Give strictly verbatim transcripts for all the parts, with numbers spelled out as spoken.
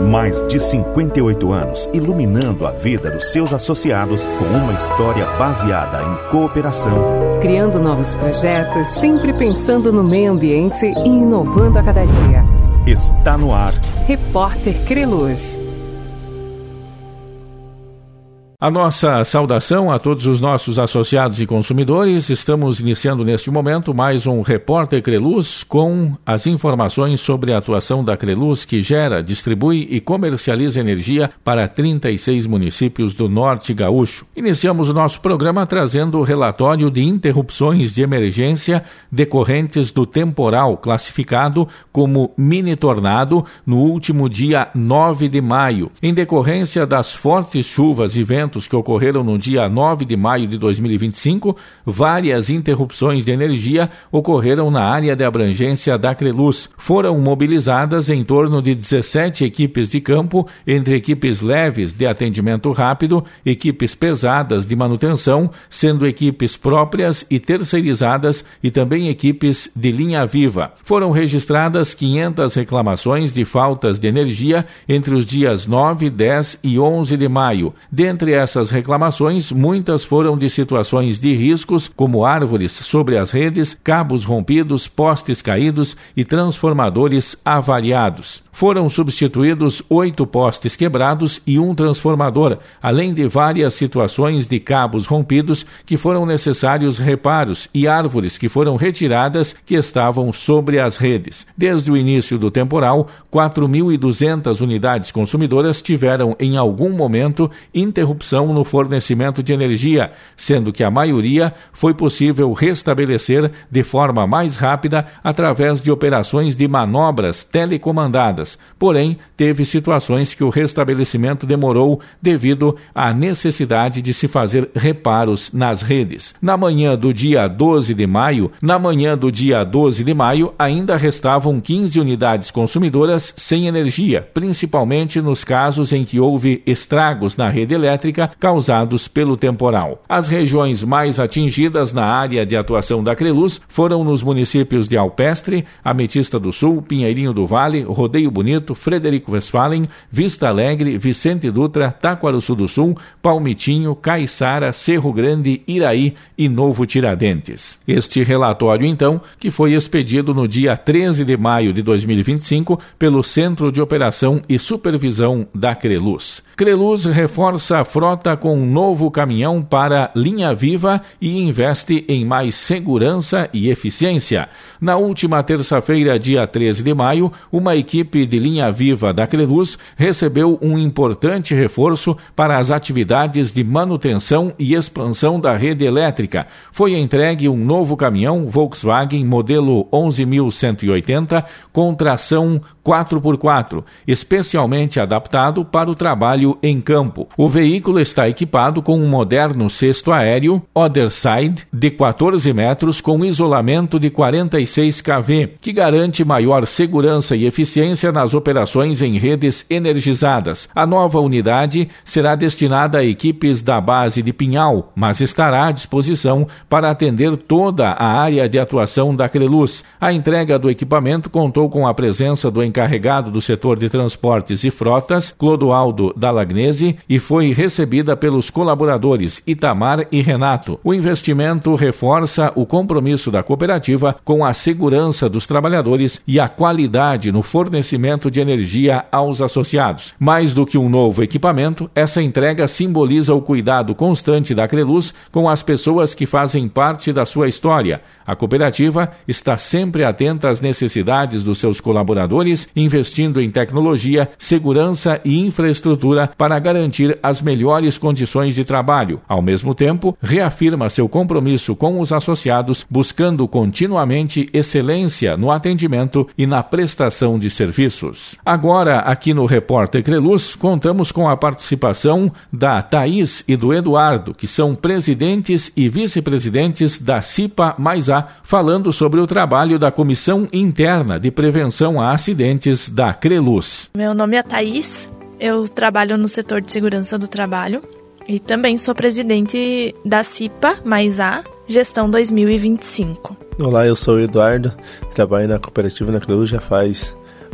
Mais de cinquenta e oito anos iluminando a vida dos seus associados com uma história baseada em cooperação. Criando novos projetos, sempre pensando no meio ambiente e inovando a cada dia. Está no ar. Repórter Creluz. A nossa saudação a todos os nossos associados e consumidores. Estamos iniciando neste momento mais um Repórter Creluz com as informações sobre a atuação da Creluz, que gera, distribui e comercializa energia para trinta e seis municípios do Norte Gaúcho. Iniciamos o nosso programa trazendo o relatório de interrupções de emergência decorrentes do temporal classificado como mini tornado no último dia nove de maio, em decorrência das fortes chuvas e ventos que ocorreram no dia nove de maio de dois mil e vinte e cinco, várias interrupções de energia ocorreram na área de abrangência da Creluz. Foram mobilizadas em torno de dezessete equipes de campo, entre equipes leves de atendimento rápido, equipes pesadas de manutenção, sendo equipes próprias e terceirizadas e também equipes de linha viva. Foram registradas quinhentas reclamações de faltas de energia entre os dias nove, dez e onze de maio. Dentre essas reclamações, muitas foram de situações de riscos, como árvores sobre as redes, cabos rompidos, postes caídos e transformadores avariados. Foram substituídos oito postes quebrados e um transformador, além de várias situações de cabos rompidos que foram necessários reparos e árvores que foram retiradas que estavam sobre as redes. Desde o início do temporal, quatro mil e duzentas unidades consumidoras tiveram em algum momento interrupção no fornecimento de energia, sendo que a maioria foi possível restabelecer de forma mais rápida através de operações de manobras telecomandadas. Porém, teve situações que o restabelecimento demorou devido à necessidade de se fazer reparos nas redes. Na manhã do dia doze de maio, na manhã do dia doze de maio, ainda restavam quinze unidades consumidoras sem energia, principalmente nos casos em que houve estragos na rede elétrica causados pelo temporal. As regiões mais atingidas na área de atuação da Creluz foram nos municípios de Alpestre, Ametista do Sul, Pinheirinho do Vale, Rodeio Bonito, Frederico Westphalen, Vista Alegre, Vicente Dutra, Taquaruçu do Sul, Palmitinho, Caiçara, Cerro Grande, Iraí e Novo Tiradentes. Este relatório, então, que foi expedido no dia treze de maio de dois mil e vinte e cinco pelo Centro de Operação e Supervisão da Creluz. Creluz reforça a frota com um novo caminhão para linha viva e investe em mais segurança e eficiência. Na última terça-feira, dia treze de maio, uma equipe de linha viva da Creluz recebeu um importante reforço para as atividades de manutenção e expansão da rede elétrica. Foi entregue um novo caminhão Volkswagen modelo onze mil cento e oitenta com tração quatro por quatro, especialmente adaptado para o trabalho em campo. O veículo está equipado com um moderno cesto aéreo Otherside de quatorze metros com isolamento de quarenta e seis quilovolts, que garante maior segurança e eficiência nas operações em redes energizadas. A nova unidade será destinada a equipes da base de Pinhal, mas estará à disposição para atender toda a área de atuação da Creluz. A entrega do equipamento contou com a presença do encarregado do setor de transportes e frotas, Clodoaldo Dalagnese, e foi recebida pelos colaboradores Itamar e Renato. O investimento reforça o compromisso da cooperativa com a segurança dos trabalhadores e a qualidade no fornecimento de energia aos associados. Mais do que um novo equipamento, essa entrega simboliza o cuidado constante da Creluz com as pessoas que fazem parte da sua história. A cooperativa está sempre atenta às necessidades dos seus colaboradores, investindo em tecnologia, segurança e infraestrutura para garantir as melhores condições de trabalho. Ao mesmo tempo, reafirma seu compromisso com os associados, buscando continuamente excelência no atendimento e na prestação de serviços. Agora, aqui no Repórter Creluz, contamos com a participação da Thaís e do Eduardo, que são presidentes e vice-presidentes da CIPA mais A, falando sobre o trabalho da Comissão Interna de Prevenção a Acidentes da Creluz. Meu nome é Thaís, eu trabalho no setor de segurança do trabalho e também sou presidente da CIPA mais A, gestão dois mil e vinte e cinco. Olá, eu sou o Eduardo, trabalho na cooperativa na Creluz já faz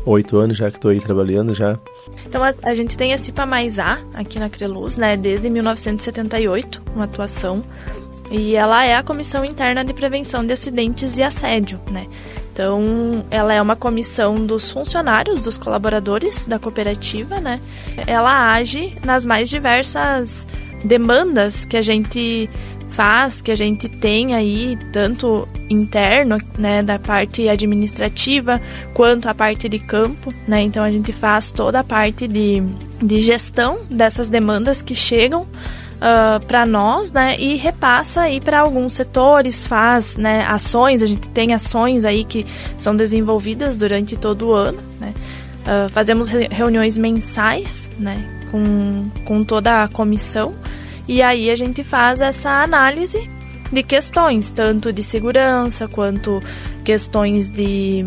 oito anos já que estou aí trabalhando já. Então a, a gente tem a CIPA mais A aqui na Creluz, né, desde mil novecentos e setenta e oito, uma atuação, e ela é a Comissão Interna de Prevenção de Acidentes e Assédio, né. Então, ela é uma comissão dos funcionários, dos colaboradores da cooperativa, né? Ela age nas mais diversas demandas que a gente faz, que a gente tem aí, tanto interno, né, da parte administrativa, quanto a parte de campo, né? Então, a gente faz toda a parte de, de gestão dessas demandas que chegam Uh, para nós, né, e repassa aí para alguns setores, faz, né, ações, a gente tem ações aí que são desenvolvidas durante todo o ano, né, uh, fazemos re- reuniões mensais, né, com, com toda a comissão, e aí a gente faz essa análise de questões, tanto de segurança, quanto questões de...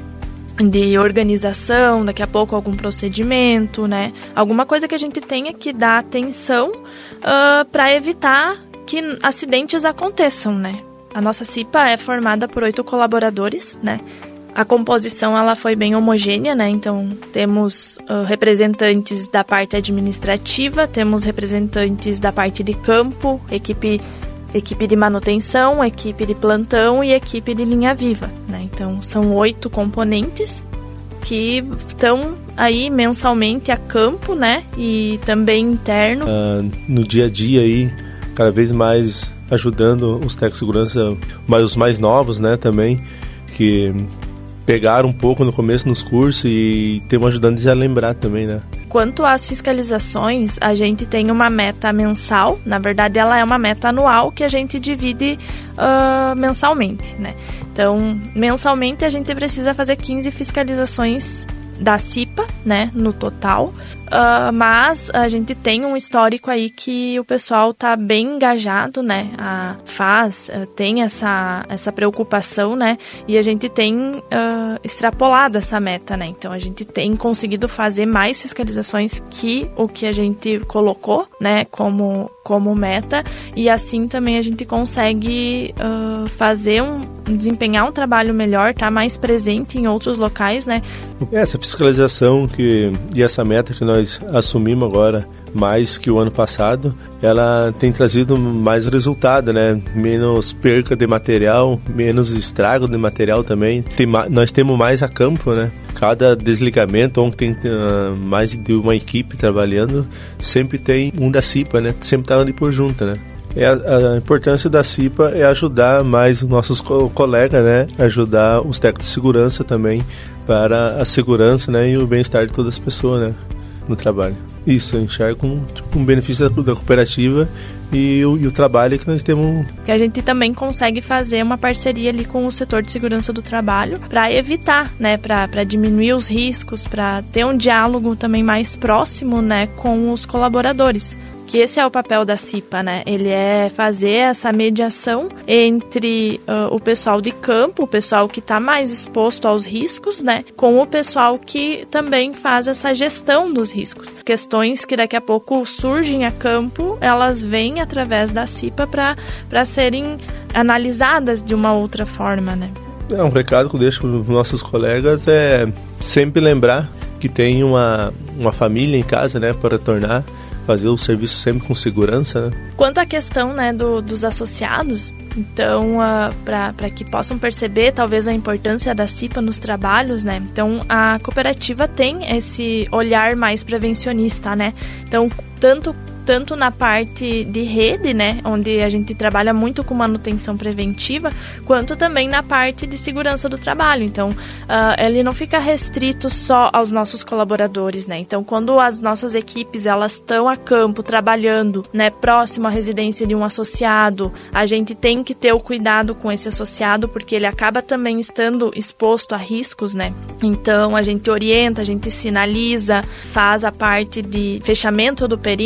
de organização, daqui a pouco algum procedimento, né? Alguma coisa que a gente tenha que dar atenção uh, para evitar que acidentes aconteçam, né? A nossa CIPA é formada por oito colaboradores, né? A composição ela foi bem homogênea, né? Então temos uh, representantes da parte administrativa, temos representantes da parte de campo, equipe equipe de manutenção, equipe de plantão e equipe de linha viva, né? Então, são oito componentes que estão aí mensalmente a campo, né? E também interno. Uh, no dia a dia aí, cada vez mais ajudando os técnicos de segurança, mas os mais novos, né? Também, que pegaram um pouco no começo nos cursos e estão ajudando eles a lembrar também, né? Quanto às fiscalizações, a gente tem uma meta mensal, na verdade ela é uma meta anual que a gente divide uh, mensalmente, né? Então, mensalmente a gente precisa fazer quinze fiscalizações da CIPA, né, no total, uh, mas a gente tem um histórico aí que o pessoal tá bem engajado, né, a, faz, uh, tem essa, essa preocupação, né, e a gente tem uh, extrapolado essa meta, né, então a gente tem conseguido fazer mais fiscalizações que o que a gente colocou, né, como, como meta, e assim também a gente consegue uh, fazer um, desempenhar um trabalho melhor, tá mais presente em outros locais, né. Essa fiscalização que, e essa meta que nós assumimos agora, mais que o ano passado, ela tem trazido mais resultado, né? Menos perca de material, menos estrago de material também. Tem, nós temos mais a campo, né? Cada desligamento, onde tem uh, mais de uma equipe trabalhando, sempre tem um da CIPA, né? Sempre tá ali por junto, né? É a, a importância da CIPA é ajudar mais os nossos co- colegas, né? Ajudar os técnicos de segurança também para a segurança, né? E o bem-estar de todas as pessoas, né? No trabalho. Isso, eu enxergo um, tipo, um benefício da, da cooperativa e o, e o trabalho que nós temos. Que a gente também consegue fazer uma parceria ali com o setor de segurança do trabalho para evitar, né? Para diminuir os riscos, para ter um diálogo também mais próximo, né? Com os colaboradores. Que esse é o papel da CIPA, né? Ele é fazer essa mediação entre uh, o pessoal de campo, o pessoal que está mais exposto aos riscos, né? Com o pessoal que também faz essa gestão dos riscos. Questões que daqui a pouco surgem a campo, elas vêm através da CIPA para serem analisadas de uma outra forma, né? É, um recado que eu deixo para os nossos colegas é sempre lembrar que tem uma, uma família em casa, né? Para retornar. Fazer o serviço sempre com segurança, né? Quanto à questão, né, do, dos associados, então, uh, para que possam perceber, talvez, a importância da CIPA nos trabalhos, né? Então, a cooperativa tem esse olhar mais prevencionista, né? Então, tanto... tanto na parte de rede, né, onde a gente trabalha muito com manutenção preventiva, quanto também na parte de segurança do trabalho. Então, uh, ele não fica restrito só aos nossos colaboradores, né? Então, quando as nossas equipes elas estão a campo trabalhando, né, próximo à residência de um associado, a gente tem que ter o cuidado com esse associado, porque ele acaba também estando exposto a riscos, né? Então, a gente orienta, a gente sinaliza, faz a parte de fechamento do perímetro,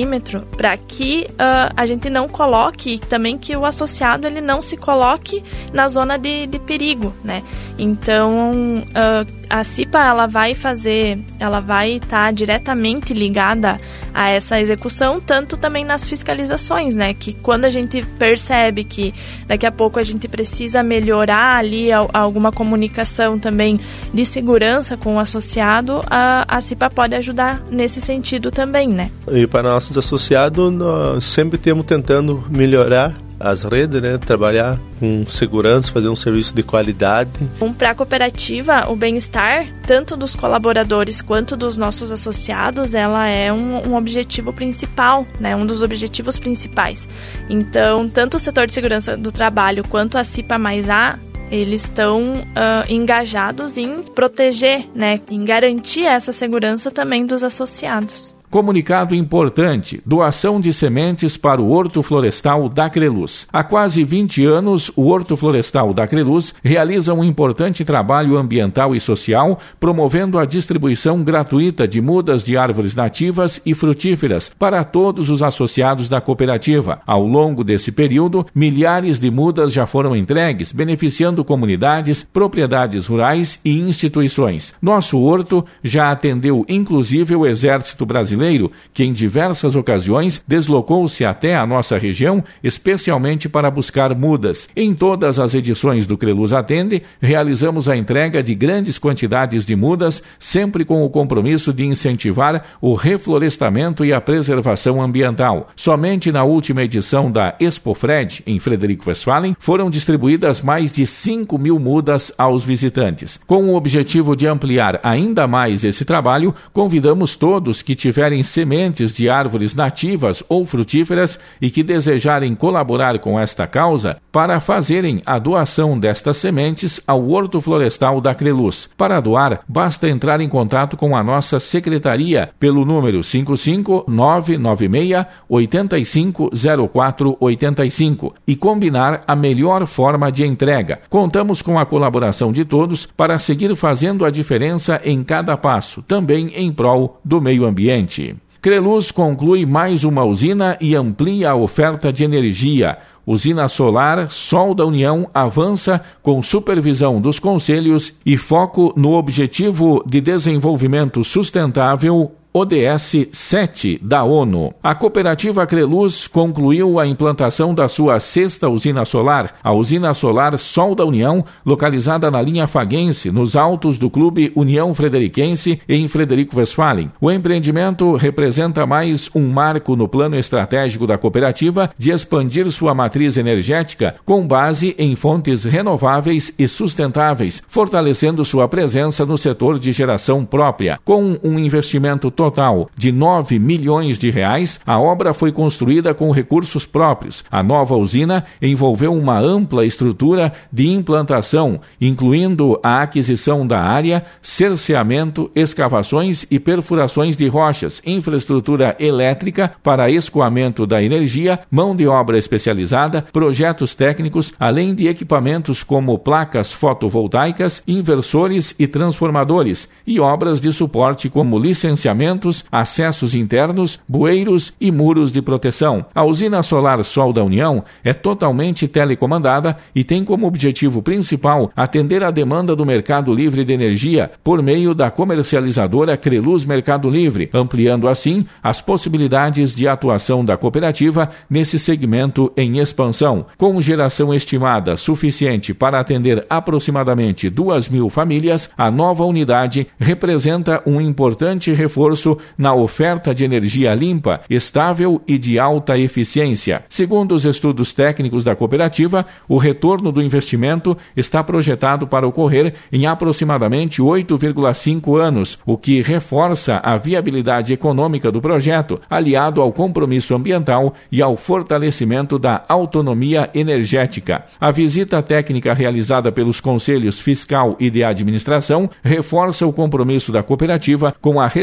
para que uh, a gente não coloque, também que o associado ele não se coloque na zona de, de perigo, né? Então, uh, a CIPA ela vai fazer, ela vai estar diretamente ligada a essa execução, tanto também nas fiscalizações, né? Que quando a gente percebe que daqui a pouco a gente precisa melhorar ali a, a alguma comunicação também de segurança com o associado, a, a CIPA pode ajudar nesse sentido também, né? E para nossos associados, nós sempre temos tentando melhorar as redes, né? Trabalhar com segurança, fazer um serviço de qualidade. Um, para a cooperativa, o bem-estar, tanto dos colaboradores quanto dos nossos associados, ela é um, um objetivo principal, né? Um dos objetivos principais. Então, tanto o setor de segurança do trabalho quanto a CIPA mais A, eles estão uh, engajados em proteger, né? Em garantir essa segurança também dos associados. Comunicado importante: doação de sementes para o Horto Florestal da Creluz. Há quase vinte anos, o Horto Florestal da Creluz realiza um importante trabalho ambiental e social, promovendo a distribuição gratuita de mudas de árvores nativas e frutíferas para todos os associados da cooperativa. Ao longo desse período, milhares de mudas já foram entregues, beneficiando comunidades, propriedades rurais e instituições. Nosso horto já atendeu inclusive o Exército Brasileiro, que em diversas ocasiões deslocou-se até a nossa região, especialmente para buscar mudas. Em todas as edições do Creluz Atende, realizamos a entrega de grandes quantidades de mudas, sempre com o compromisso de incentivar o reflorestamento e a preservação ambiental. Somente na última edição da Expofred, em Frederico Westphalen, foram distribuídas mais de cinco mil mudas aos visitantes. Com o objetivo de ampliar ainda mais esse trabalho, convidamos todos que tiverem sementes de árvores nativas ou frutíferas e que desejarem colaborar com esta causa para fazerem a doação destas sementes ao Horto Florestal da Creluz. Para doar, basta entrar em contato com a nossa secretaria pelo número cinco cinco nove nove seis oito cinco zero quatro oito cinco e combinar a melhor forma de entrega. Contamos com a colaboração de todos para seguir fazendo a diferença em cada passo, também em prol do meio ambiente. Creluz conclui mais uma usina e amplia a oferta de energia. Usina Solar Sol da União avança com supervisão dos conselhos e foco no Objetivo de Desenvolvimento Sustentável O D S sete da ONU. A cooperativa Creluz concluiu a implantação da sua sexta usina solar, a usina solar Sol da União, localizada na linha Faguense, nos altos do Clube União Frederiquense, em Frederico Westphalen. O empreendimento representa mais um marco no plano estratégico da cooperativa de expandir sua matriz energética com base em fontes renováveis e sustentáveis, fortalecendo sua presença no setor de geração própria. Com um investimento total total de nove milhões de reais, a obra foi construída com recursos próprios. A nova usina envolveu uma ampla estrutura de implantação, incluindo a aquisição da área, cerceamento, escavações e perfurações de rochas, infraestrutura elétrica para escoamento da energia, mão de obra especializada, projetos técnicos, além de equipamentos como placas fotovoltaicas, inversores e transformadores, e obras de suporte como licenciamento, acessos internos, bueiros e muros de proteção. A usina solar Sol da União é totalmente telecomandada e tem como objetivo principal atender a demanda do mercado livre de energia por meio da comercializadora Creluz Mercado Livre, ampliando assim as possibilidades de atuação da cooperativa nesse segmento em expansão. Com geração estimada suficiente para atender aproximadamente duas mil famílias, a nova unidade representa um importante reforço na oferta de energia limpa, estável e de alta eficiência. Segundo os estudos técnicos da cooperativa, o retorno do investimento está projetado para ocorrer em aproximadamente oito vírgula cinco anos, o que reforça a viabilidade econômica do projeto, aliado ao compromisso ambiental e ao fortalecimento da autonomia energética. A visita técnica realizada pelos conselhos fiscal e de administração reforça o compromisso da cooperativa com a responsabilidade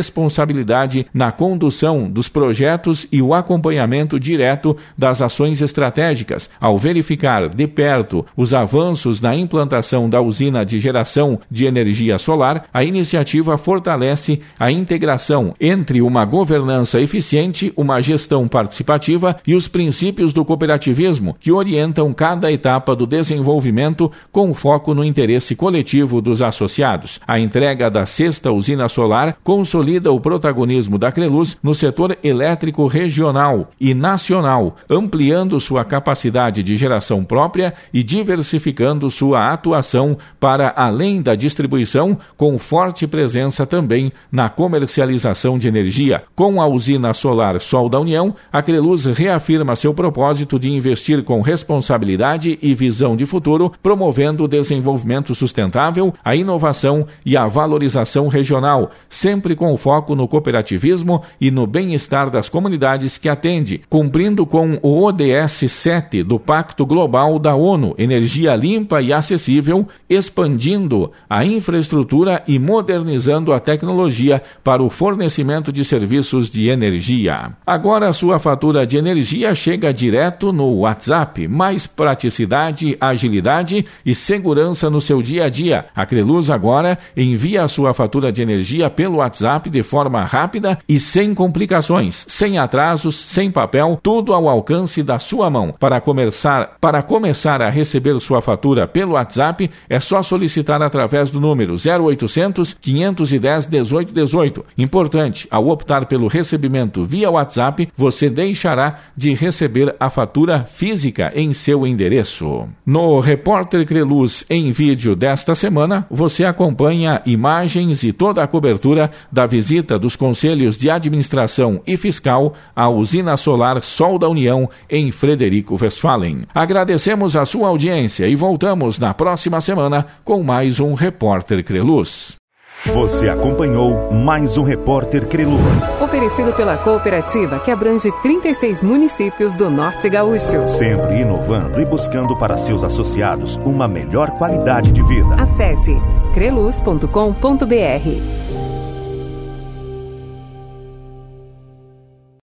responsabilidade na condução dos projetos e o acompanhamento direto das ações estratégicas. Ao verificar de perto os avanços na implantação da usina de geração de energia solar, a iniciativa fortalece a integração entre uma governança eficiente, uma gestão participativa e os princípios do cooperativismo, que orientam cada etapa do desenvolvimento com foco no interesse coletivo dos associados. A entrega da sexta usina solar consolida o protagonismo da Creluz no setor elétrico regional e nacional, ampliando sua capacidade de geração própria e diversificando sua atuação para além da distribuição, com forte presença também na comercialização de energia. Com a usina solar Sol da União, a Creluz reafirma seu propósito de investir com responsabilidade e visão de futuro, promovendo o desenvolvimento sustentável, a inovação e a valorização regional, sempre com foco no cooperativismo e no bem-estar das comunidades que atende, cumprindo com o O D S sete do Pacto Global da ONU, energia limpa e acessível, expandindo a infraestrutura e modernizando a tecnologia para o fornecimento de serviços de energia. Agora a sua fatura de energia chega direto no WhatsApp, mais praticidade, agilidade e segurança no seu dia a dia. A Creluz agora envia a sua fatura de energia pelo WhatsApp de forma rápida e sem complicações, sem atrasos, sem papel, tudo ao alcance da sua mão. Para começar, para começar a receber sua fatura pelo WhatsApp, é só solicitar através do número zero oitocentos, quinhentos e dez, dezoito dezoito. Importante, ao optar pelo recebimento via WhatsApp, você deixará de receber a fatura física em seu endereço. No Repórter Creluz em vídeo desta semana, você acompanha imagens e toda a cobertura da visita dos Conselhos de Administração e Fiscal à usina solar Sol da União em Frederico Westphalen. Agradecemos a sua audiência e voltamos na próxima semana com mais um Repórter Creluz. Você acompanhou mais um Repórter Creluz. Oferecido pela cooperativa que abrange trinta e seis municípios do Norte Gaúcho. Sempre inovando e buscando para seus associados uma melhor qualidade de vida. Acesse creluz ponto com ponto br.